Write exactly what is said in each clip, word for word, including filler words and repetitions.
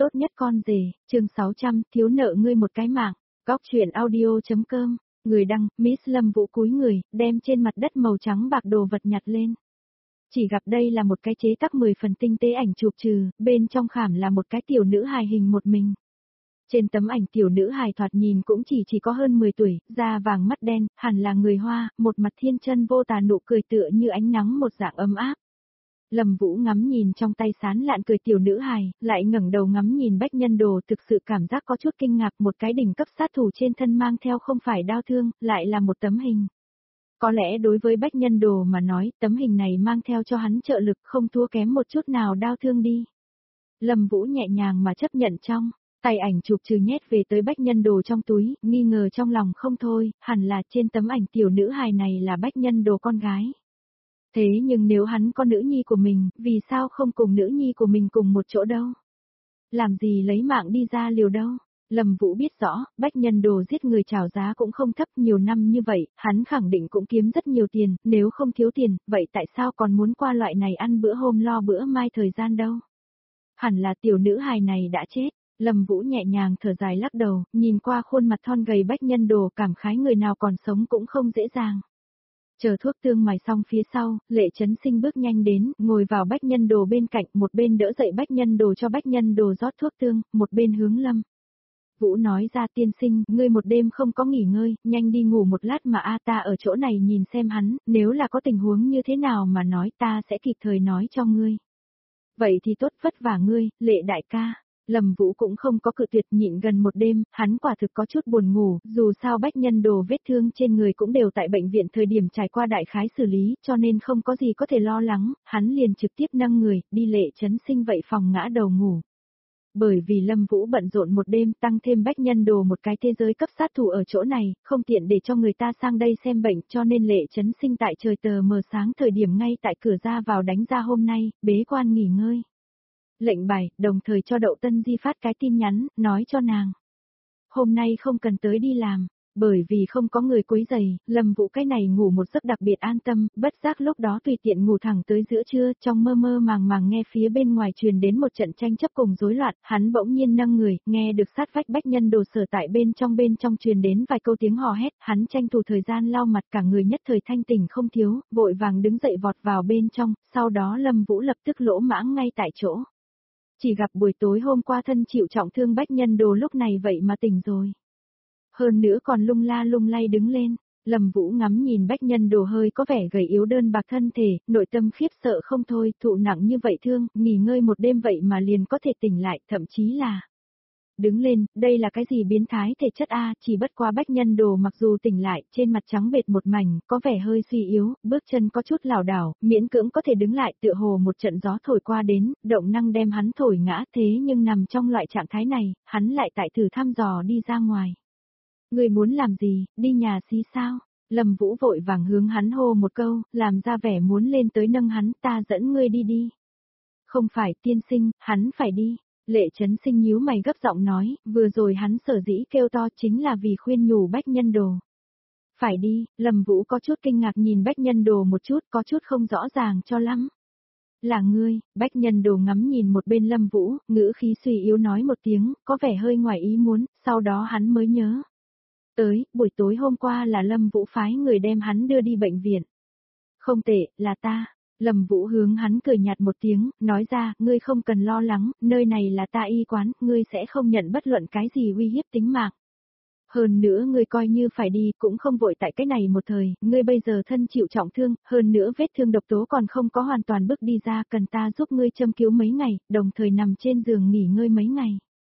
tốt nhất con rể, chương sáu trăm, thiếu nợ ngươi một cái mạng. Góc truyện audio.com, người đăng, Miss Lâm Vũ cúi người, đem trên mặt đất màu trắng bạc đồ vật nhặt lên. Chỉ gặp đây là một cái chế tác mười phần tinh tế ảnh chụp trừ, bên trong khảm là một cái tiểu nữ hài hình một mình. Trên tấm ảnh tiểu nữ hài thoạt nhìn cũng chỉ chỉ có hơn mười tuổi, da vàng mắt đen, hẳn là người Hoa, một mặt thiên chân vô tà nụ cười tựa như ánh nắng một dạng ấm áp. Lâm Vũ ngắm nhìn trong tay sán lạn cười tiểu nữ hài, lại ngẩng đầu ngắm nhìn Bách Nhân Đồ, thực sự cảm giác có chút kinh ngạc, một cái đỉnh cấp sát thủ trên thân mang theo không phải đao thương, lại là một tấm hình. Có lẽ đối với Bách Nhân Đồ mà nói, tấm hình này mang theo cho hắn trợ lực không thua kém một chút nào đao thương đi. Lâm Vũ nhẹ nhàng mà chấp nhận trong tay ảnh chụp trừ nhét về tới Bách Nhân Đồ trong túi, nghi ngờ trong lòng không thôi, hẳn là trên tấm ảnh tiểu nữ hài này là Bách Nhân Đồ con gái. Thế nhưng nếu hắn có nữ nhi của mình, vì sao không cùng nữ nhi của mình cùng một chỗ đâu? Làm gì lấy mạng đi ra liều đâu? Lâm Vũ biết rõ, Bách Nhân Đồ giết người trào giá cũng không thấp, nhiều năm như vậy, hắn khẳng định cũng kiếm rất nhiều tiền, nếu không thiếu tiền, vậy tại sao còn muốn qua loại này ăn bữa hôm lo bữa mai thời gian đâu? Hẳn là tiểu nữ hài này đã chết. Lâm Vũ nhẹ nhàng thở dài lắc đầu, nhìn qua khuôn mặt thon gầy Bách Nhân Đồ, cảm khái người nào còn sống cũng không dễ dàng. Chờ thuốc tương mài xong phía sau, Lệ Chấn Sinh bước nhanh đến, ngồi vào Bách Nhân Đồ bên cạnh, một bên đỡ dậy Bách Nhân Đồ cho Bách Nhân Đồ rót thuốc tương, một bên hướng Lâm Vũ nói ra, tiên sinh, ngươi một đêm không có nghỉ ngơi, nhanh đi ngủ một lát mà a ta ở chỗ này nhìn xem hắn, nếu là có tình huống như thế nào mà nói ta sẽ kịp thời nói cho ngươi. Vậy thì tốt, vất vả ngươi, Lệ đại ca. Lâm Vũ cũng không có cự tuyệt, nhịn gần một đêm, hắn quả thực có chút buồn ngủ, dù sao Bách Nhân Đồ vết thương trên người cũng đều tại bệnh viện thời điểm trải qua đại khái xử lý, cho nên không có gì có thể lo lắng, hắn liền trực tiếp nâng người, đi Lệ Chấn Sinh vậy phòng ngã đầu ngủ. Bởi vì Lâm Vũ bận rộn một đêm, tăng thêm Bách Nhân Đồ một cái thế giới cấp sát thủ ở chỗ này, không tiện để cho người ta sang đây xem bệnh, cho nên Lệ Chấn Sinh tại trời tờ mờ sáng thời điểm ngay tại cửa ra vào đánh ra hôm nay, bế quan nghỉ ngơi. Lệnh bài, đồng thời cho Đậu Tân Di phát cái tin nhắn, nói cho nàng. Hôm nay không cần tới đi làm, bởi vì không có người quấy rầy, Lâm Vũ cái này ngủ một giấc đặc biệt an tâm, bất giác lúc đó tùy tiện ngủ thẳng tới giữa trưa, trong mơ mơ màng màng nghe phía bên ngoài truyền đến một trận tranh chấp cùng rối loạn, hắn bỗng nhiên nâng người, nghe được sát vách Bách Nhân Đồ sở tại bên trong bên trong truyền đến vài câu tiếng hò hét, hắn tranh thủ thời gian lau mặt, cả người nhất thời thanh tỉnh không thiếu, vội vàng đứng dậy vọt vào bên trong, sau đó Lâm Vũ lập tức lỗ mãng ngay tại chỗ. Chỉ gặp buổi tối hôm qua thân chịu trọng thương Bách Nhân Đồ lúc này vậy mà tỉnh rồi. Hơn nữa còn lung la lung lay đứng lên, Lâm Vũ ngắm nhìn Bách Nhân Đồ hơi có vẻ gầy yếu đơn bạc thân thể, nội tâm khiếp sợ không thôi, thụ nặng như vậy thương, nghỉ ngơi một đêm vậy mà liền có thể tỉnh lại, thậm chí là đứng lên, đây là cái gì biến thái thể chất a, chỉ bất quá Bách Nhân Đồ mặc dù tỉnh lại, trên mặt trắng bệch một mảnh, có vẻ hơi suy yếu, bước chân có chút lảo đảo, miễn cưỡng có thể đứng lại, tựa hồ một trận gió thổi qua đến, động năng đem hắn thổi ngã, thế nhưng nằm trong loại trạng thái này, hắn lại tại thử thăm dò đi ra ngoài. Người muốn làm gì, đi nhà xí sao? Lâm Vũ vội vàng hướng hắn hô một câu, làm ra vẻ muốn lên tới nâng hắn, ta dẫn ngươi đi đi. Không phải tiên sinh, hắn phải đi. Lệ Chấn Sinh nhíu mày gấp giọng nói, vừa rồi hắn sở dĩ kêu to chính là vì khuyên nhủ Bách Nhân Đồ. Phải đi, Lâm Vũ có chút kinh ngạc nhìn Bách Nhân Đồ một chút, có chút không rõ ràng cho lắm. Là ngươi, Bách Nhân Đồ ngắm nhìn một bên Lâm Vũ, ngữ khí suy yếu nói một tiếng, có vẻ hơi ngoài ý muốn, sau đó hắn mới nhớ. Tới, buổi tối hôm qua là Lâm Vũ phái người đem hắn đưa đi bệnh viện. Không tệ, là ta. Lâm Vũ hướng hắn cười nhạt một tiếng, nói ra, ngươi không cần lo lắng, nơi này là ta y quán, ngươi sẽ không nhận bất luận cái gì uy hiếp tính mạng. Hơn nữa ngươi coi như phải đi, cũng không vội tại cái này một thời, ngươi bây giờ thân chịu trọng thương, hơn nữa vết thương độc tố còn không có hoàn toàn bước đi ra, cần ta giúp ngươi châm cứu mấy ngày, đồng thời nằm trên giường nghỉ ngơi mấy ngày.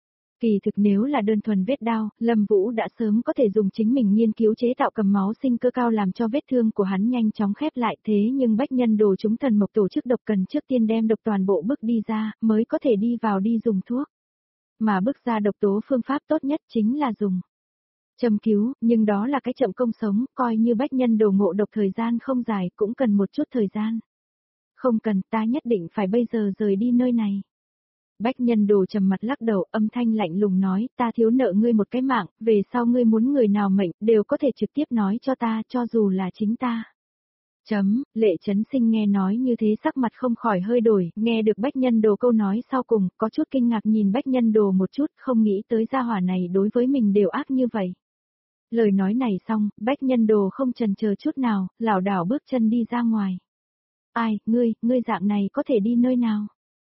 Kỳ thực nếu là đơn thuần vết đao, Lâm Vũ đã sớm có thể dùng chính mình nghiên cứu chế tạo cầm máu sinh cơ cao làm cho vết thương của hắn nhanh chóng khép lại, thế nhưng Bách Nhân Đồ chúng thần mộc tổ chức độc cần trước tiên đem độc toàn bộ bước đi ra, mới có thể đi vào đi dùng thuốc. Mà bước ra độc tố phương pháp tốt nhất chính là dùng châm cứu, nhưng đó là cái chậm công sống, coi như Bách Nhân Đồ ngộ độc thời gian không dài cũng cần một chút thời gian. Không cần, ta nhất định phải bây giờ rời đi nơi này. Bách Nhân Đồ trầm mặt lắc đầu, âm thanh lạnh lùng nói, ta thiếu nợ ngươi một cái mạng, về sau ngươi muốn người nào mệnh, đều có thể trực tiếp nói cho ta, cho dù là chính ta. Chấm, Lệ Chấn Sinh nghe nói như thế sắc mặt không khỏi hơi đổi, nghe được Bách Nhân Đồ câu nói sau cùng, có chút kinh ngạc nhìn Bách Nhân Đồ một chút, không nghĩ tới gia hỏa này đối với mình đều ác như vậy. Lời nói này xong, Bách Nhân Đồ không chần chờ chút nào, lảo đảo bước chân đi ra ngoài. Ai, ngươi, ngươi dạng này có thể đi nơi nào?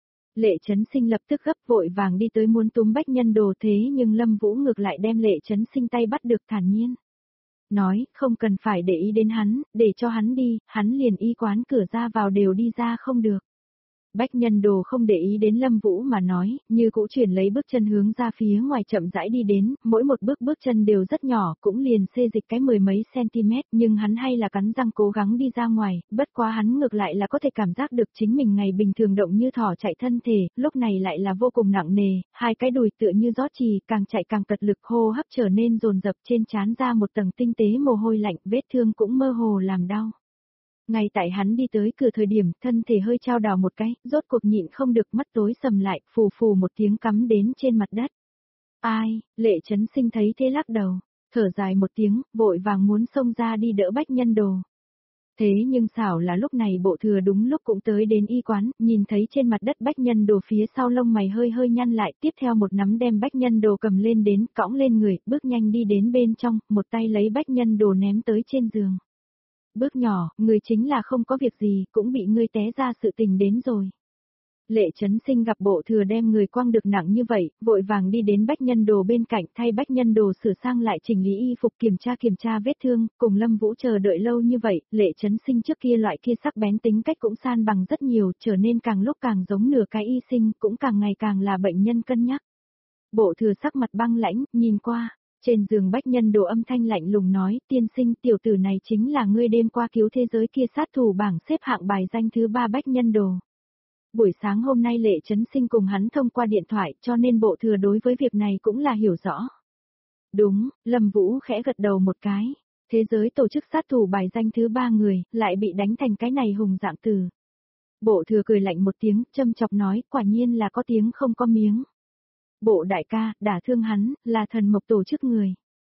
Lệ Chấn Sinh lập tức gấp vội vàng đi tới muốn túm Bách Nhân Đồ thế nhưng Lâm Vũ ngược lại đem Lệ Chấn Sinh tay bắt được thản nhiên. Nói, không cần phải để ý đến hắn, để cho hắn đi, hắn liền y quán cửa ra vào đều đi ra không được. Bách Nhân Đồ không để ý đến Lâm Vũ mà nói, như cũ chuyển lấy bước chân hướng ra phía ngoài chậm rãi đi đến, mỗi một bước bước chân đều rất nhỏ, cũng liền xê dịch cái mười mấy cm, nhưng hắn hay là cắn răng cố gắng đi ra ngoài, bất quá hắn ngược lại là có thể cảm giác được chính mình ngày bình thường động như thỏ chạy thân thể, lúc này lại là vô cùng nặng nề, hai cái đùi tựa như rót trì, càng chạy càng cật lực, hô hấp trở nên dồn dập, trên trán ra một tầng tinh tế mồ hôi lạnh, vết thương cũng mơ hồ làm đau. Ngay tại hắn đi tới cửa thời điểm, thân thể hơi trao đảo một cái, rốt cuộc nhịn không được, mắt tối sầm lại, phù phù một tiếng cắm đến trên mặt đất. Ai, Lệ Chấn Sinh thấy thế lắc đầu, thở dài một tiếng, vội vàng muốn xông ra đi đỡ Bách Nhân Đồ. Thế nhưng xảo là lúc này Bộ Thừa đúng lúc cũng tới đến y quán, nhìn thấy trên mặt đất Bách Nhân Đồ phía sau lông mày hơi hơi nhăn lại, tiếp theo một nắm đem Bách Nhân Đồ cầm lên đến, cõng lên người, bước nhanh đi đến bên trong, một tay lấy Bách Nhân Đồ ném tới trên giường. Bước nhỏ, người chính là không có việc gì, cũng bị ngươi té ra sự tình đến rồi. Lệ Chấn Sinh gặp Bộ Thừa đem người quăng được nặng như vậy, vội vàng đi đến Bách Nhân Đồ bên cạnh thay Bách Nhân Đồ sửa sang lại chỉnh lý y phục kiểm tra kiểm tra vết thương, cùng Lâm Vũ chờ đợi lâu như vậy, Lệ Chấn Sinh trước kia loại kia sắc bén tính cách cũng san bằng rất nhiều, trở nên càng lúc càng giống nửa cái y sinh, cũng càng ngày càng là bệnh nhân cân nhắc. Bộ Thừa sắc mặt băng lãnh, nhìn qua. Trên giường Bách Nhân Đồ âm thanh lạnh lùng nói, tiên sinh tiểu tử này chính là ngươi đêm qua cứu thế giới kia sát thủ bảng xếp hạng bài danh thứ ba Bách Nhân Đồ. Buổi sáng hôm nay Lệ Chấn Sinh cùng hắn thông qua điện thoại cho nên Bộ Thừa đối với việc này cũng là hiểu rõ. Đúng, Lâm Vũ khẽ gật đầu một cái. Thế giới tổ chức sát thủ bài danh thứ ba người, lại bị đánh thành cái này hùng dạng từ. Bộ Thừa cười lạnh một tiếng, châm chọc nói, quả nhiên là có tiếng không có miếng. Bộ đại ca, đả thương hắn, là thần mộc tổ chức người.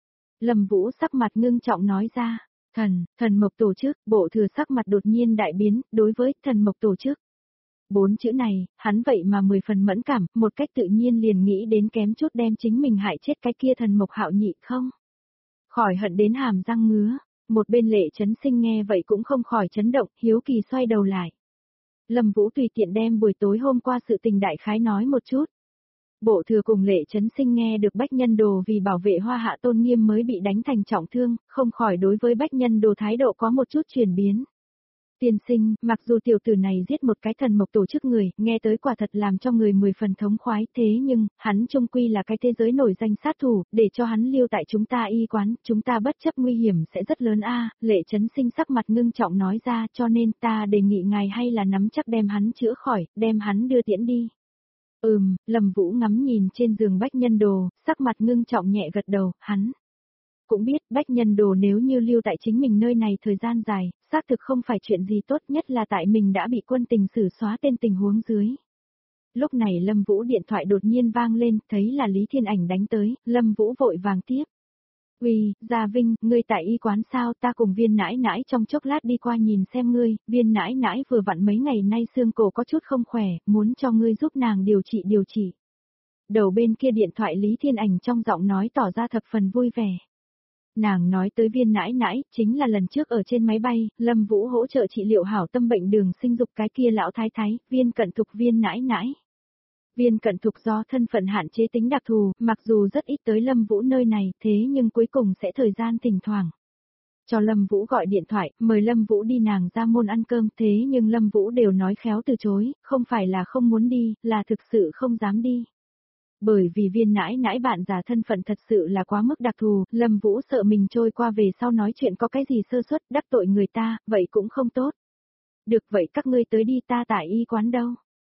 Lâm Vũ sắc mặt ngưng trọng nói ra, thần, thần mộc tổ chức, Bộ Thừa sắc mặt đột nhiên đại biến, đối với thần mộc tổ chức. Bốn chữ này, hắn vậy mà mười phần mẫn cảm, một cách tự nhiên liền nghĩ đến kém chút đem chính mình hại chết cái kia thần mộc Hạo Nhị không. Khỏi hận đến hàm răng ngứa, một bên Lệ Chấn Sinh nghe vậy cũng không khỏi chấn động, hiếu kỳ xoay đầu lại. Lâm Vũ tùy tiện đem buổi tối hôm qua sự tình đại khái nói một chút. Bộ Thừa cùng Lệ Chấn Sinh nghe được Bách Nhân Đồ vì bảo vệ Hoa Hạ tôn nghiêm mới bị đánh thành trọng thương, không khỏi đối với Bách Nhân Đồ thái độ có một chút chuyển biến. Tiên sinh, mặc dù tiểu tử này giết một cái thần mộc tổ chức người, nghe tới quả thật làm cho người mười phần thống khoái, thế nhưng, hắn trung quy là cái thế giới nổi danh sát thủ, để cho hắn lưu tại chúng ta y quán, chúng ta bất chấp nguy hiểm sẽ rất lớn a. Lệ Chấn Sinh sắc mặt ngưng trọng nói ra, cho nên ta đề nghị ngài hay là nắm chắc đem hắn chữa khỏi, đem hắn đưa tiễn đi. Ừm, Lâm Vũ ngắm nhìn trên giường Bách Nhân Đồ, sắc mặt ngưng trọng nhẹ gật đầu, hắn cũng biết Bách Nhân Đồ nếu như lưu tại chính mình nơi này thời gian dài, xác thực không phải chuyện gì tốt, nhất là tại mình đã bị quân tình xử xóa tên tình huống dưới. Lúc này Lâm Vũ điện thoại đột nhiên vang lên, thấy là Lý Thiên Ảnh đánh tới, Lâm Vũ vội vàng tiếp. Uy, Gia Vinh, ngươi tại y quán sao, ta cùng Viên nãi nãi trong chốc lát đi qua nhìn xem ngươi, Viên nãi nãi vừa vặn mấy ngày nay xương cổ có chút không khỏe, muốn cho ngươi giúp nàng điều trị điều trị. Đầu bên kia điện thoại Lý Thiên Ảnh trong giọng nói tỏ ra thập phần vui vẻ. Nàng nói tới Viên nãi nãi, chính là lần trước ở trên máy bay, Lâm Vũ hỗ trợ trị liệu hảo tâm bệnh đường sinh dục cái kia lão thái thái, Viên Cận Thục Viên nãi nãi. Viên Cận Thục do thân phận hạn chế tính đặc thù, mặc dù rất ít tới Lâm Vũ nơi này, thế nhưng cuối cùng sẽ thời gian thỉnh thoảng cho Lâm Vũ gọi điện thoại, mời Lâm Vũ đi nàng ra môn ăn cơm, thế nhưng Lâm Vũ đều nói khéo từ chối, không phải là không muốn đi, là thực sự không dám đi. Bởi vì Viên nãi nãi bạn già thân phận thật sự là quá mức đặc thù, Lâm Vũ sợ mình trôi qua về sau nói chuyện có cái gì sơ suất đắc tội người ta, vậy cũng không tốt. Được vậy các ngươi tới đi, ta tại y quán đâu.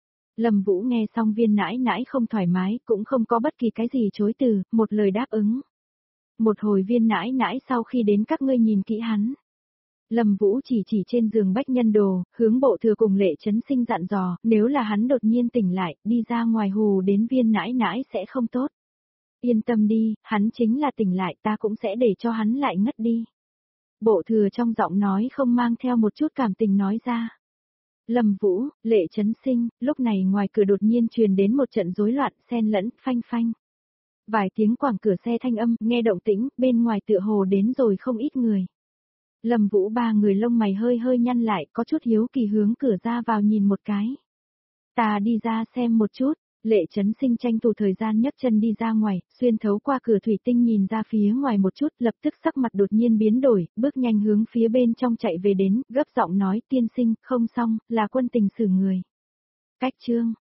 Lâm Vũ nghe xong Viên nãi nãi không thoải mái, cũng không có bất kỳ cái gì chối từ, một lời đáp ứng. Một hồi Viên nãi nãi sau khi đến các ngươi nhìn kỹ hắn. Lâm Vũ chỉ chỉ trên giường Bách Nhân Đồ, hướng Bộ Thừa cùng Lệ Chấn Sinh dặn dò, nếu là hắn đột nhiên tỉnh lại, đi ra ngoài hù đến Viên nãi nãi sẽ không tốt. Yên tâm đi, hắn chính là tỉnh lại ta cũng sẽ để cho hắn lại ngất đi. Bộ thừa trong giọng nói không mang theo một chút cảm tình nói ra. Lâm Vũ, Lệ Chấn Sinh, lúc này ngoài cửa đột nhiên truyền đến một trận rối loạn, xen lẫn, phanh phanh. Vài tiếng quảng cửa xe thanh âm, nghe động tĩnh, bên ngoài tựa hồ đến rồi không ít người. Lâm Vũ ba người lông mày hơi hơi nhăn lại, có chút hiếu kỳ hướng cửa ra vào nhìn một cái. Ta đi ra xem một chút, Lệ Chấn Sinh tranh thủ thời gian nhấc chân đi ra ngoài, xuyên thấu qua cửa thủy tinh nhìn ra phía ngoài một chút, lập tức sắc mặt đột nhiên biến đổi, bước nhanh hướng phía bên trong chạy về đến, gấp giọng nói tiên sinh, không xong, là quân tình xử người. Cách chương,